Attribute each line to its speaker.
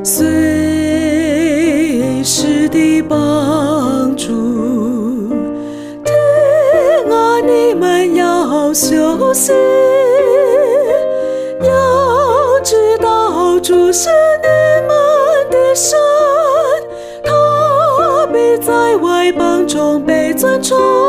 Speaker 1: 随时的帮助。听啊，你们要休息，要知道主是你们的神，他必在外邦中被尊崇。